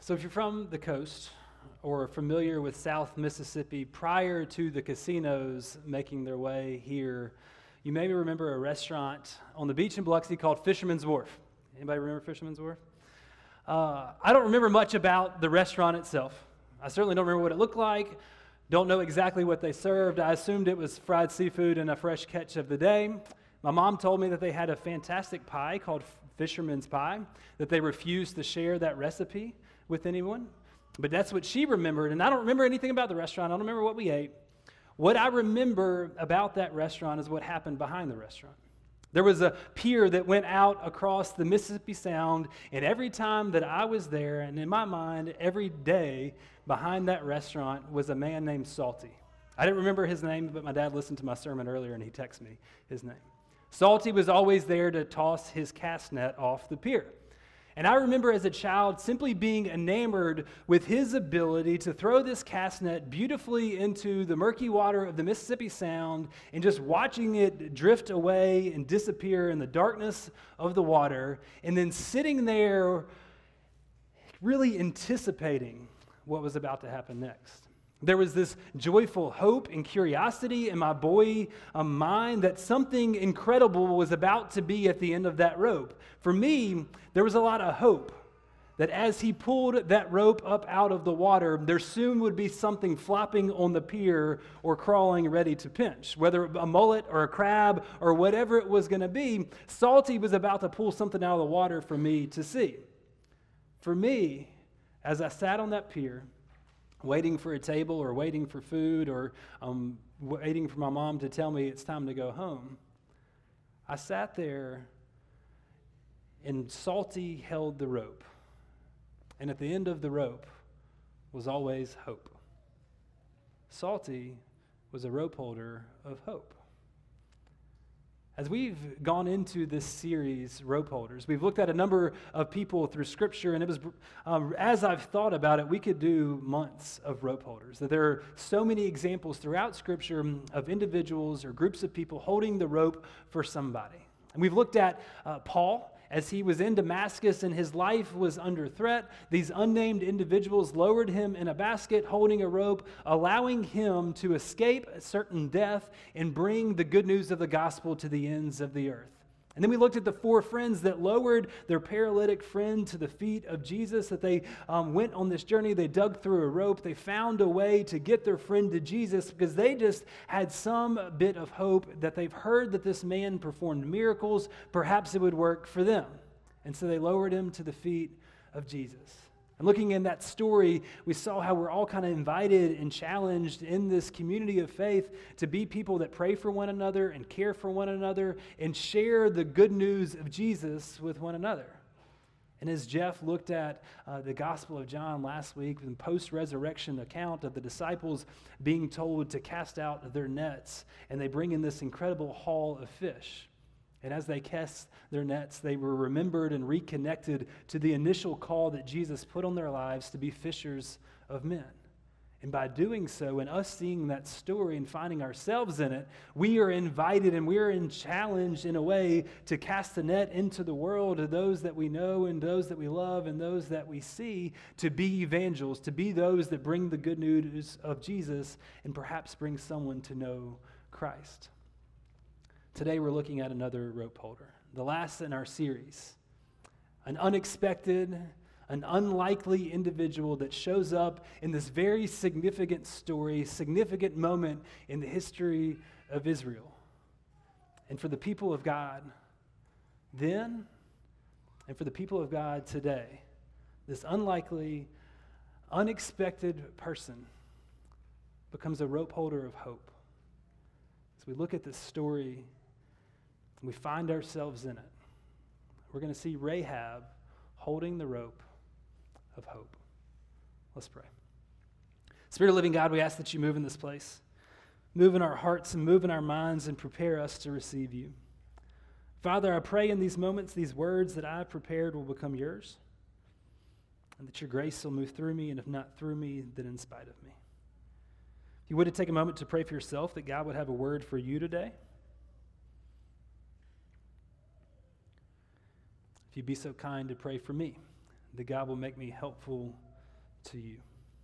So if you're from the coast or familiar with South Mississippi prior to the casinos making their way here, you maybe remember a restaurant on the beach in Biloxi called Fisherman's Wharf. Anybody remember Fisherman's Wharf? I don't remember much about the restaurant itself. I certainly don't remember what it looked like. Don't know exactly what they served. I assumed it was fried seafood and a fresh catch of the day. My mom told me that they had a fantastic pie called Fisherman's Pie, that they refused to share that recipe with anyone. But that's what she remembered, and I don't remember anything about the restaurant. I don't remember what we ate. What I remember about that restaurant is what happened behind the restaurant. There was a pier that went out across the Mississippi Sound, and every time that I was there, and in my mind, every day behind that restaurant was a man named Salty. I didn't remember his name, but my dad listened to my sermon earlier, and he texted me his name. Salty was always there to toss his cast net off the pier. And I remember as a child simply being enamored with his ability to throw this cast net beautifully into the murky water of the Mississippi Sound and just watching it drift away and disappear in the darkness of the water, and then sitting there really anticipating what was about to happen next. There was this joyful hope and curiosity in my boy mind that something incredible was about to be at the end of that rope. For me, there was a lot of hope that as he pulled that rope up out of the water, there soon would be something flopping on the pier or crawling ready to pinch. Whether a mullet or a crab or whatever it was going to be, Salty was about to pull something out of the water for me to see. For me, as I sat on that pier, waiting for a table or waiting for food or waiting for my mom to tell me it's time to go home, I sat there and Salty held the rope. And at the end of the rope was always hope. Salty was a rope holder of hope. As we've gone into this series, Rope Holders, we've looked at a number of people through Scripture, and it was, as I've thought about it, we could do months of rope holders. That there are so many examples throughout Scripture of individuals or groups of people holding the rope for somebody. And we've looked at Paul. As he was in Damascus and his life was under threat, these unnamed individuals lowered him in a basket holding a rope, allowing him to escape a certain death and bring the good news of the gospel to the ends of the earth. And then we looked at the four friends that lowered their paralytic friend to the feet of Jesus, that they went on this journey. They dug through a rope. They found a way to get their friend to Jesus because they just had some bit of hope that they've heard that this man performed miracles. Perhaps it would work for them. And so they lowered him to the feet of Jesus. And looking in that story, we saw how we're all kind of invited and challenged in this community of faith to be people that pray for one another and care for one another and share the good news of Jesus with one another. And as Jeff looked at the Gospel of John last week, the post-resurrection account of the disciples being told to cast out their nets, and they bring in this incredible haul of fish. And as they cast their nets, they were remembered and reconnected to the initial call that Jesus put on their lives to be fishers of men. And by doing so, and us seeing that story and finding ourselves in it, we are invited and we are challenged in a way to cast the net into the world to those that we know and those that we love and those that we see, to be evangelists, to be those that bring the good news of Jesus and perhaps bring someone to know Christ. Today we're looking at another rope holder, the last in our series. An unexpected, an unlikely individual that shows up in this very significant story, significant moment in the history of Israel. And for the people of God then, and for the people of God today, this unlikely, unexpected person becomes a rope holder of hope. As we look at this story, we find ourselves in it. We're going to see Rahab holding the rope of hope. Let's pray. Spirit of living God, we ask that you move in this place. Move in our hearts and move in our minds and prepare us to receive you. Father, I pray in these moments, these words that I've prepared will become yours, and that your grace will move through me, and if not through me, then in spite of me. If you would take a moment to pray for yourself, that God would have a word for you today. If you'd be so kind to pray for me, that God will make me helpful to you.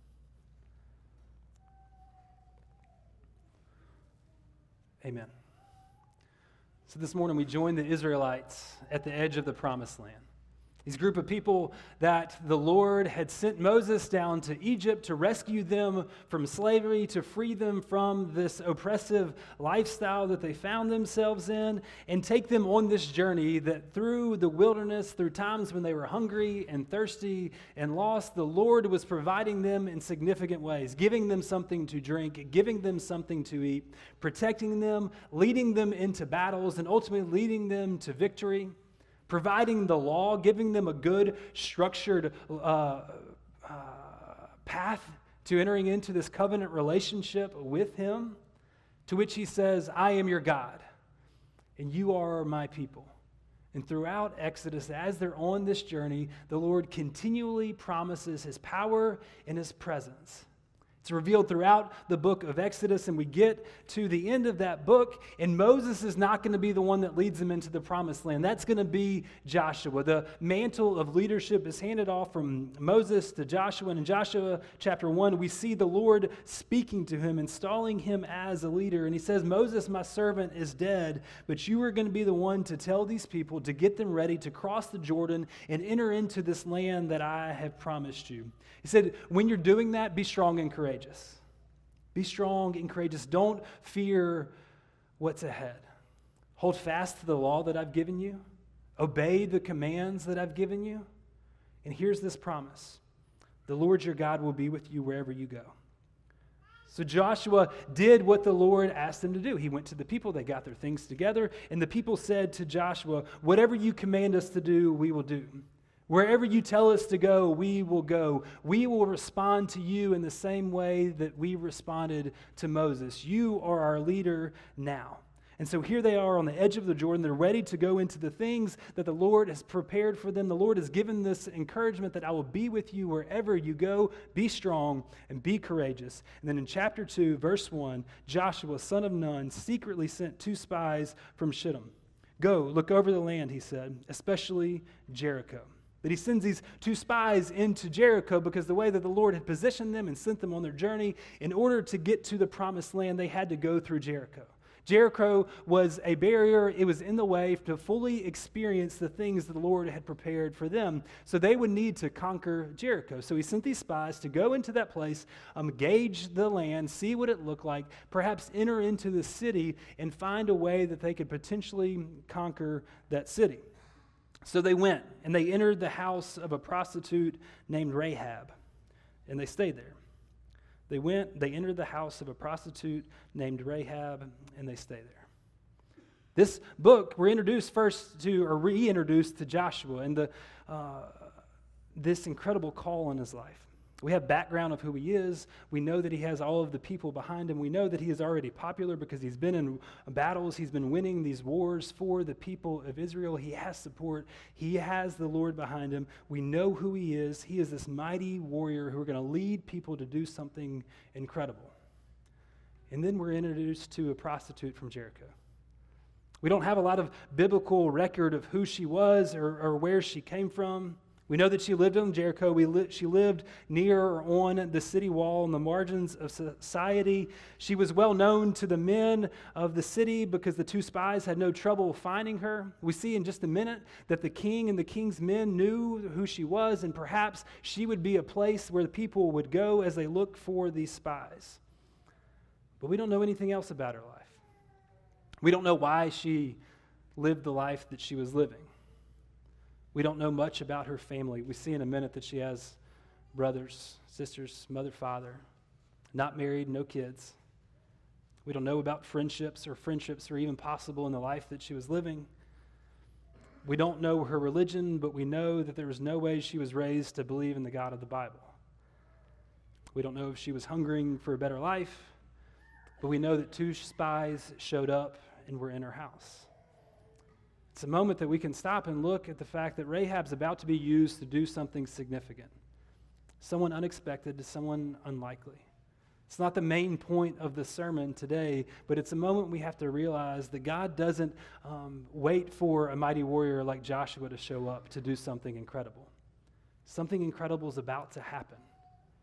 Amen. So this morning we join the Israelites at the edge of the promised land. These group of people that the Lord had sent Moses down to Egypt to rescue them from slavery, to free them from this oppressive lifestyle that they found themselves in, and take them on this journey that through the wilderness, through times when they were hungry and thirsty and lost, the Lord was providing them in significant ways, giving them something to drink, giving them something to eat, protecting them, leading them into battles, and ultimately leading them to victory. Providing the law, giving them a good, structured path to entering into this covenant relationship with Him, to which He says, I am your God, and you are my people. And throughout Exodus, as they're on this journey, the Lord continually promises His power and His presence. It's revealed throughout the book of Exodus, and we get to the end of that book, and Moses is not going to be the one that leads them into the promised land. That's going to be Joshua. The mantle of leadership is handed off from Moses to Joshua, and in Joshua chapter 1, we see the Lord speaking to him, installing him as a leader, and he says, Moses, my servant, is dead, but you are going to be the one to tell these people to get them ready to cross the Jordan and enter into this land that I have promised you. He said, when you're doing that, be strong and courageous. Be strong and courageous. Don't fear what's ahead. Hold fast to the law that I've given you. Obey the commands that I've given you. And here's this promise. The Lord your God will be with you wherever you go. So Joshua did what the Lord asked him to do. He went to the people, they got their things together, and the people said to Joshua, whatever you command us to do, we will do. Wherever you tell us to go, we will go. We will respond to you in the same way that we responded to Moses. You are our leader now. And so here they are on the edge of the Jordan. They're ready to go into the things that the Lord has prepared for them. The Lord has given this encouragement that I will be with you wherever you go. Be strong and be courageous. And then in chapter 2, verse 1, Joshua, son of Nun, secretly sent 2 spies from Shittim. Go, look over the land, he said, especially Jericho. That he sends these 2 spies into Jericho because the way that the Lord had positioned them and sent them on their journey, in order to get to the promised land, they had to go through Jericho. Jericho was a barrier. It was in the way to fully experience the things that the Lord had prepared for them. So they would need to conquer Jericho. So he sent these spies to go into that place, gauge the land, see what it looked like, perhaps enter into the city and find a way that they could potentially conquer that city. So they went, and they entered the house of a prostitute named Rahab, and they stayed there. They entered the house of a prostitute named Rahab, and they stayed there. This book, we're reintroduced to Joshua and this incredible call in his life. We have background of who he is. We know that he has all of the people behind him. We know that he is already popular because he's been in battles. He's been winning these wars for the people of Israel. He has support. He has the Lord behind him. We know who he is. He is this mighty warrior who are going to lead people to do something incredible. And then we're introduced to a prostitute from Jericho. We don't have a lot of biblical record of who she was or where she came from. We know that she lived in Jericho. She lived near or on the city wall on the margins of society. She was well known to the men of the city because the 2 spies had no trouble finding her. We see in just a minute that the king and the king's men knew who she was, and perhaps she would be a place where the people would go as they looked for these spies. But we don't know anything else about her life. We don't know why she lived the life that she was living. We don't know much about her family. We see in a minute that she has brothers, sisters, mother, father, not married, no kids. We don't know about friendships are even possible in the life that she was living. We don't know her religion, but we know that there was no way she was raised to believe in the God of the Bible. We don't know if she was hungering for a better life, but we know that 2 spies showed up and were in her house. It's a moment that we can stop and look at the fact that Rahab's about to be used to do something significant. Someone unexpected to someone unlikely. It's not the main point of the sermon today, but it's a moment we have to realize that God doesn't wait for a mighty warrior like Joshua to show up to do something incredible. Something incredible is about to happen.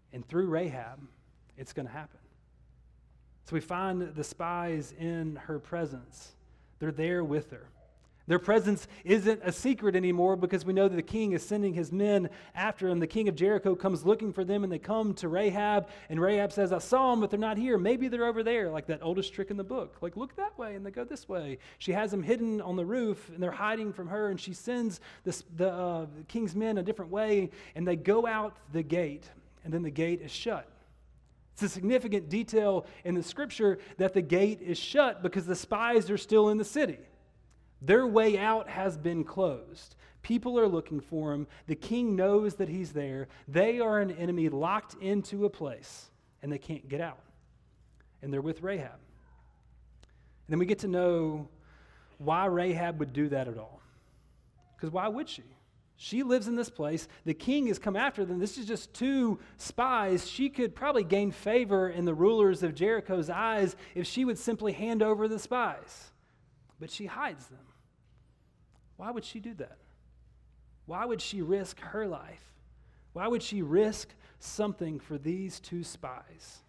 And through Rahab, it's going to happen. So we find the spies in her presence. They're there with her. Their presence isn't a secret anymore because we know that the king is sending his men after him. The king of Jericho comes looking for them, and they come to Rahab, and Rahab says, I saw them, but they're not here. Maybe they're over there, like that oldest trick in the book. Like, look that way, and they go this way. She has them hidden on the roof, and they're hiding from her, and she sends the king's men a different way, and they go out the gate, and then the gate is shut. It's a significant detail in the scripture that the gate is shut because the spies are still in the city. Their way out has been closed. People are looking for him. The king knows that he's there. They are an enemy locked into a place, and they can't get out. And they're with Rahab. And then we get to know why Rahab would do that at all. Because why would she? She lives in this place. The king has come after them. This is just two spies. She could probably gain favor in the rulers of Jericho's eyes if she would simply hand over the spies. But she hides them. Why would she do that? Why would she risk her life? Why would she risk something for these two spies?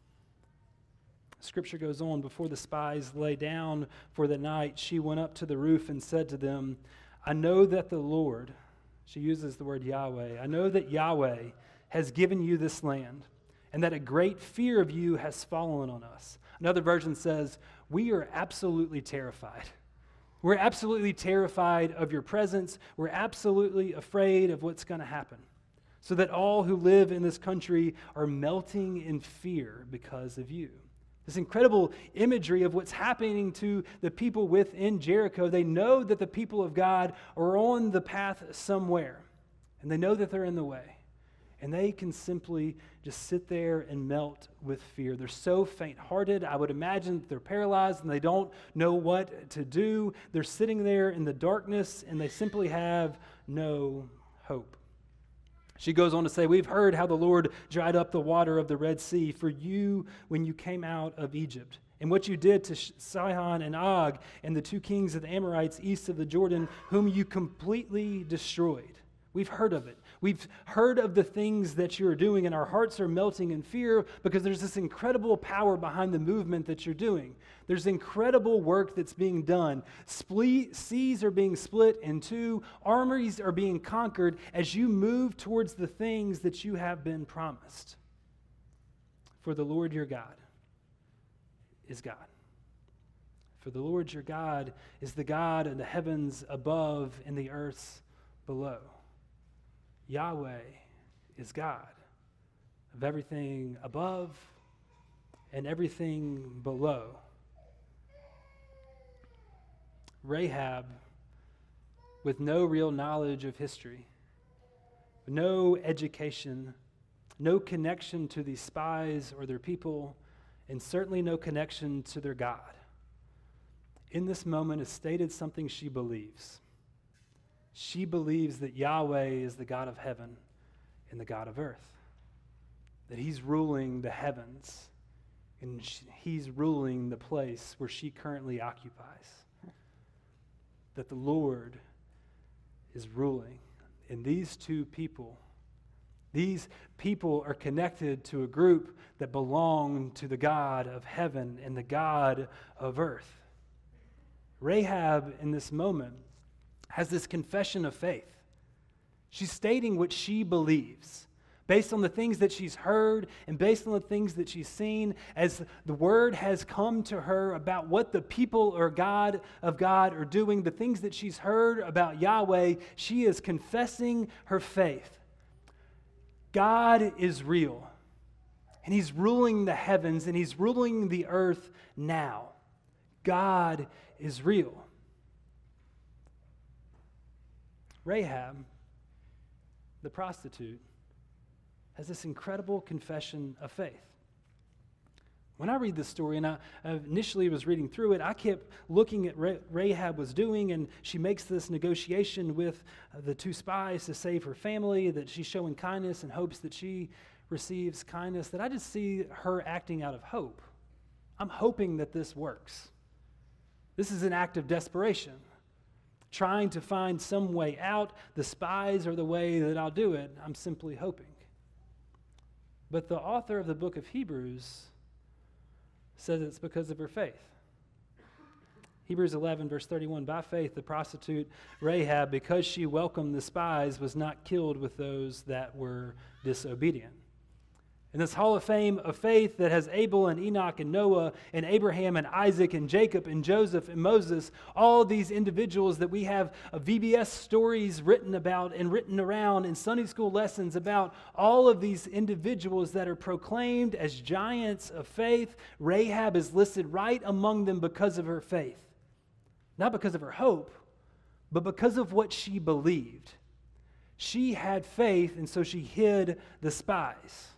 Scripture goes on, before the spies lay down for the night, she went up to the roof and said to them, I know that the Lord, she uses the word Yahweh, I know that Yahweh has given you this land, and that a great fear of you has fallen on us. Another version says, we are absolutely terrified. We're absolutely terrified of your presence. We're absolutely afraid of what's going to happen. So that all who live in this country are melting in fear because of you. This incredible imagery of what's happening to the people within Jericho. They know that the people of God are on the path somewhere. And they know that they're in the way. And they can simply just sit there and melt with fear. They're so faint-hearted. I would imagine that they're paralyzed and they don't know what to do. They're sitting there in the darkness and they simply have no hope. She goes on to say, we've heard how the Lord dried up the water of the Red Sea for you when you came out of Egypt, and what you did to Sihon and Og and the two kings of the Amorites east of the Jordan, whom you completely destroyed. We've heard of it. We've heard of the things that you're doing, and our hearts are melting in fear because there's this incredible power behind the movement that you're doing. There's incredible work that's being done. Seas are being split in two. Armies are being conquered as you move towards the things that you have been promised. For the Lord your God is God. For the Lord your God is the God of the heavens above and the earths below. Yahweh is God of everything above and everything below. Rahab, with no real knowledge of history, no education, no connection to these spies or their people, and certainly no connection to their God, in this moment has stated something she believes. She believes that Yahweh is the God of heaven and the God of earth, that he's ruling the heavens, and he's ruling the place where she currently occupies, that the Lord is ruling. And these people are connected to a group that belong to the God of heaven and the God of earth. Rahab, in this moment, has this confession of faith. She's stating what she believes based on the things that she's heard and based on the things that she's seen as the word has come to her about what the people of God are doing, the things that she's heard about Yahweh. She is confessing her faith. God is real, and he's ruling the heavens, and he's ruling the earth now. God is real. Rahab, the prostitute, has this incredible confession of faith. When I read this story, and I initially was reading through it, I kept looking at what Rahab was doing, and she makes this negotiation with the two spies to save her family, that she's showing kindness and hopes that she receives kindness, that I just see her acting out of hope. I'm hoping that this works. This is an act of desperation. Trying to find some way out. The spies are the way that I'll do it. I'm simply hoping. But the author of the book of Hebrews says it's because of her faith. Hebrews 11, verse 31, by faith, the prostitute Rahab, because she welcomed the spies, was not killed with those that were disobedient. In this hall of fame of faith that has Abel and Enoch and Noah and Abraham and Isaac and Jacob and Joseph and Moses, all these individuals that we have VBS stories written about and written around in Sunday school lessons about all of these individuals that are proclaimed as giants of faith, Rahab is listed right among them because of her faith. Not because of her hope, but because of what she believed. She had faith, and so she hid the spies.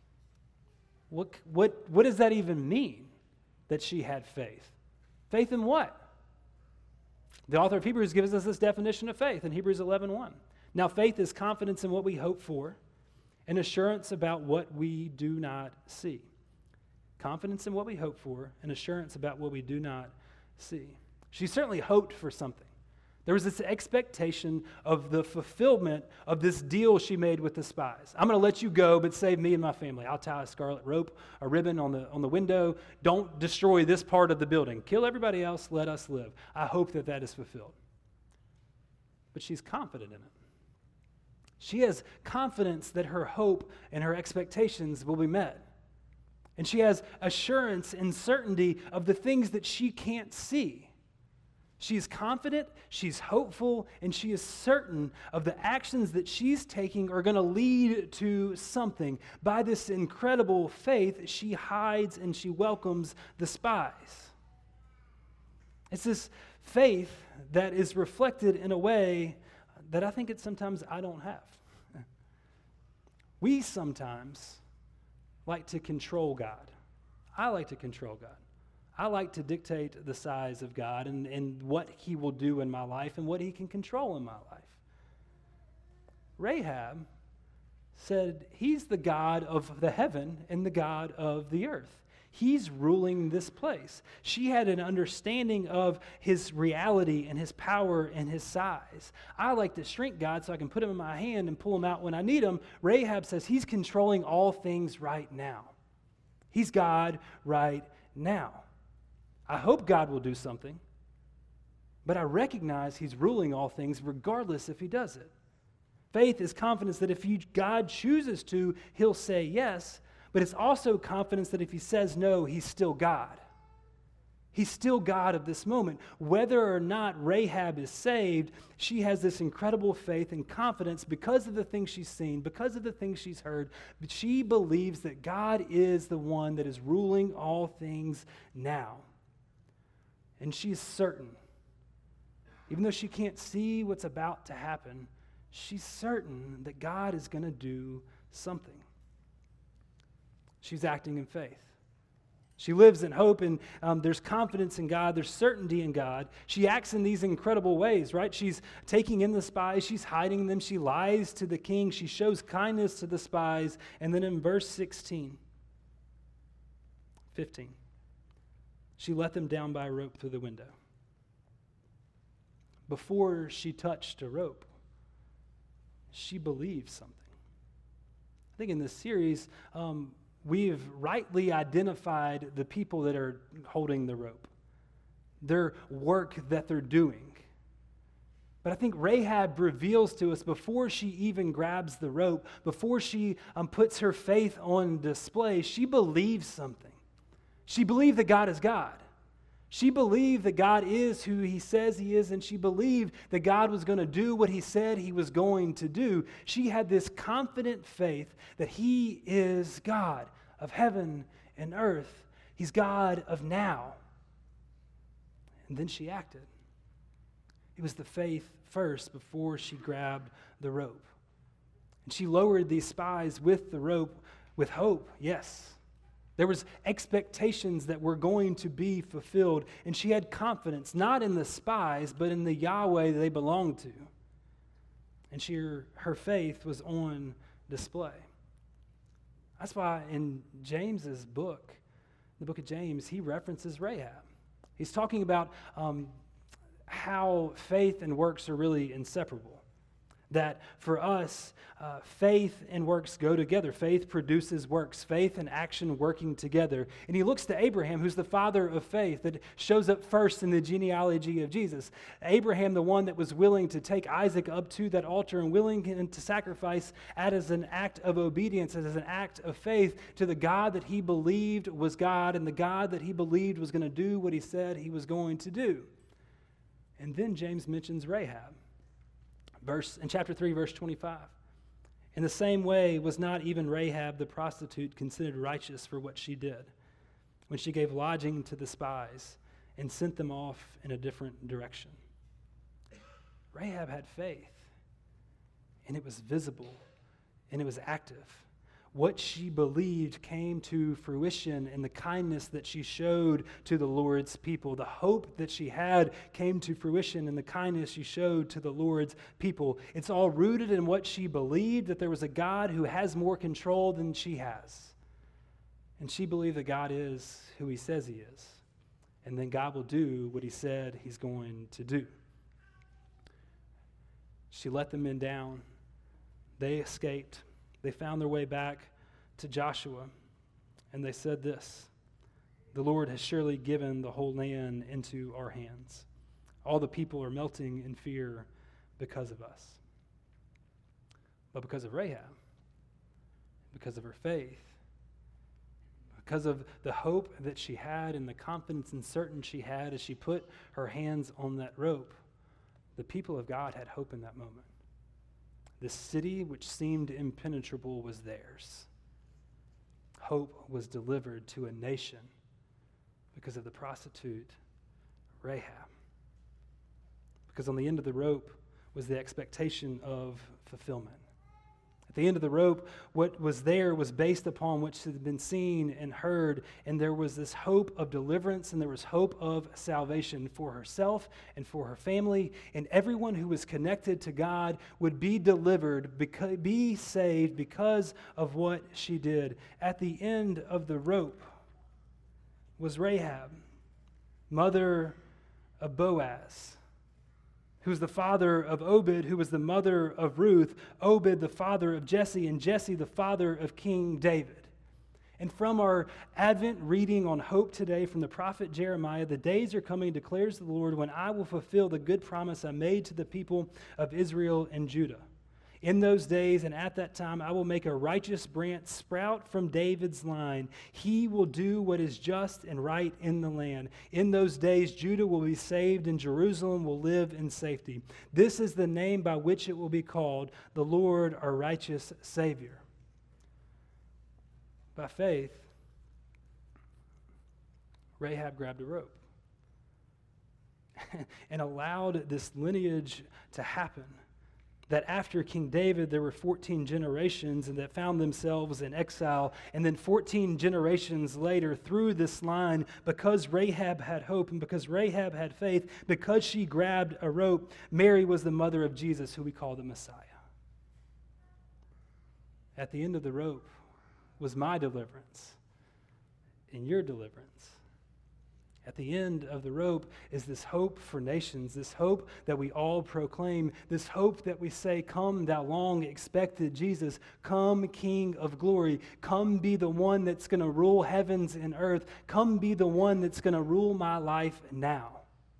What does that even mean, that she had faith? Faith in what? The author of Hebrews gives us this definition of faith in Hebrews 11:1. Now, faith is confidence in what we hope for and assurance about what we do not see. Confidence in what we hope for and assurance about what we do not see. She certainly hoped for something. There was this expectation of the fulfillment of this deal she made with the spies. I'm going to let you go, but save me and my family. I'll tie a scarlet rope, a ribbon on the window. Don't destroy this part of the building. Kill everybody else. Let us live. I hope that that is fulfilled. But she's confident in it. She has confidence that her hope and her expectations will be met. And she has assurance and certainty of the things that she can't see. She is confident, she's hopeful, and she is certain of the actions that she's taking are going to lead to something. By this incredible faith, she hides and she welcomes the spies. It's this faith that is reflected in a way that I think sometimes I don't have. We sometimes like to control God. I like to control God. I like to dictate the size of God and what he will do in my life and what he can control in my life. Rahab said he's the God of the heaven and the God of the earth. He's ruling this place. She had an understanding of his reality and his power and his size. I like to shrink God so I can put him in my hand and pull him out when I need him. Rahab says he's controlling all things right now. He's God right now. I hope God will do something, but I recognize he's ruling all things regardless if he does it. Faith is confidence that if God chooses to, he'll say yes, but it's also confidence that if he says no, he's still God. He's still God of this moment. Whether or not Rahab is saved, she has this incredible faith and confidence because of the things she's seen, because of the things she's heard. But she believes that God is the one that is ruling all things now. And she's certain, even though she can't see what's about to happen, she's certain that God is going to do something. She's acting in faith. She lives in hope, and there's confidence in God. There's certainty in God. She acts in these incredible ways, right? She's taking in the spies. She's hiding them. She lies to the king. She shows kindness to the spies. And then in verse 15, she let them down by a rope through the window. Before she touched a rope, she believed something. I think in this series, we've rightly identified the people that are holding the rope, their work that they're doing. But I think Rahab reveals to us before she even grabs the rope, before she puts her faith on display, she believes something. She believed that God is God. She believed that God is who he says he is, and she believed that God was going to do what he said he was going to do. She had this confident faith that he is God of heaven and earth. He's God of now. And then she acted. It was the faith first before she grabbed the rope. And she lowered these spies with the rope with hope, yes. There was expectations that were going to be fulfilled, and she had confidence, not in the spies, but in the Yahweh they belonged to. And her faith was on display. That's why in James's book, the book of James, he references Rahab. He's talking about how faith and works are really inseparable. That for us, faith and works go together. Faith produces works, faith and action working together. And he looks to Abraham, who's the father of faith, that shows up first in the genealogy of Jesus. Abraham, the one that was willing to take Isaac up to that altar and willing to sacrifice as an act of obedience, as an act of faith to the God that he believed was God and the God that he believed was going to do what he said he was going to do. And then James mentions Rahab. In chapter 3, verse 25. In the same way was not even Rahab the prostitute considered righteous for what she did, when she gave lodging to the spies and sent them off in a different direction. Rahab had faith, and it was visible, and it was active. What she believed came to fruition in the kindness that she showed to the Lord's people. The hope that she had came to fruition in the kindness she showed to the Lord's people. It's all rooted in what she believed, that there was a God who has more control than she has. And she believed that God is who he says he is. And then God will do what he said he's going to do. She let the men down. They escaped. They found their way back to Joshua, and they said this: "The Lord has surely given the whole land into our hands. All the people are melting in fear because of us." But because of Rahab, because of her faith, because of the hope that she had and the confidence and certainty she had as she put her hands on that rope, the people of God had hope in that moment. The city which seemed impenetrable was theirs. Hope was delivered to a nation because of the prostitute Rahab. Because on the end of the rope was the expectation of fulfillment. At the end of the rope, what was there was based upon what had been seen and heard, and there was this hope of deliverance, and there was hope of salvation for herself and for her family, and everyone who was connected to God would be delivered, be saved because of what she did. At the end of the rope was Rahab, mother of Boaz, who was the father of Obed, who was the mother of Ruth, Obed the father of Jesse, and Jesse the father of King David. And from our Advent reading on hope today from the prophet Jeremiah, the days are coming, declares the Lord, when I will fulfill the good promise I made to the people of Israel and Judah. In those days and at that time, I will make a righteous branch sprout from David's line. He will do what is just and right in the land. In those days, Judah will be saved and Jerusalem will live in safety. This is the name by which it will be called, the Lord our righteous Savior. By faith, Rahab grabbed a rope and allowed this lineage to happen. That after King David, there were 14 generations and that found themselves in exile. And then 14 generations later, through this line, because Rahab had hope and because Rahab had faith, because she grabbed a rope, Mary was the mother of Jesus, who we call the Messiah. At the end of the rope was my deliverance and your deliverance. At the end of the rope is this hope for nations, this hope that we all proclaim, this hope that we say, "Come, thou long expected Jesus, come, King of glory, come be the one that's going to rule heavens and earth, come be the one that's going to rule my life now."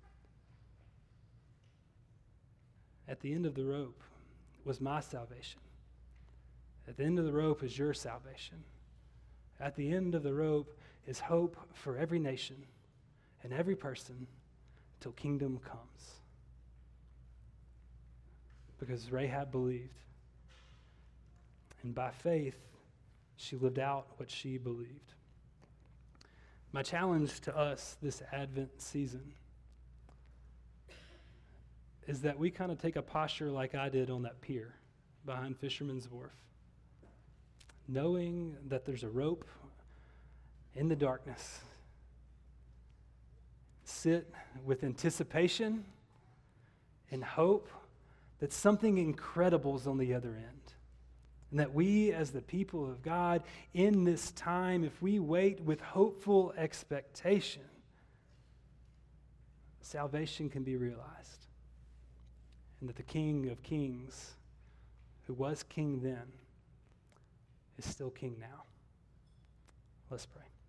At the end of the rope was my salvation. At the end of the rope is your salvation. At the end of the rope is hope for every nation and every person till kingdom comes. Because Rahab believed, and by faith, she lived out what she believed. My challenge to us this Advent season is that we kind of take a posture like I did on that pier behind Fisherman's Wharf, knowing that there's a rope in the darkness. Sit with anticipation and hope that something incredible is on the other end. And that we, as the people of God, in this time, if we wait with hopeful expectation, salvation can be realized. And that the King of Kings who was king then, is still king now. Let's pray.